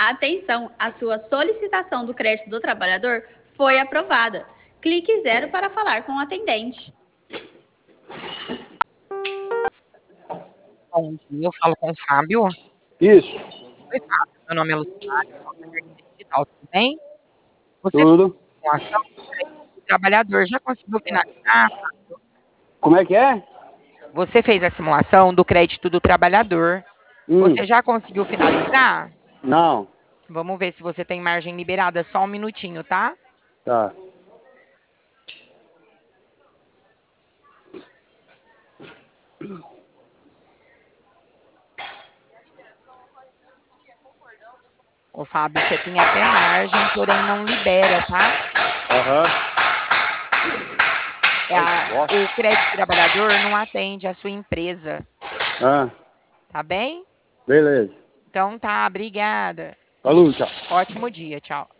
Atenção, a sua solicitação do crédito do trabalhador foi aprovada. Clique 0 para falar com o atendente. Bom dia, eu falo com o Fábio. Isso, Oi, Fábio, meu nome é Luciana, eu sou da Carteira Digital, tudo bem? Você fez tudo. uma ação do crédito do trabalhador, já conseguiu finalizar? Como é que é? Você fez a simulação do crédito do trabalhador. Hum, Você já conseguiu finalizar? não, Vamos ver se você tem margem liberada, só um minutinho, tá? tá. Ô, Fábio, você tem até margem, porém não libera, tá? Aham. O crédito trabalhador não atende a sua empresa, Ah, tá bem? beleza. Então tá, obrigada. Falou, tchau. Ótimo dia, tchau.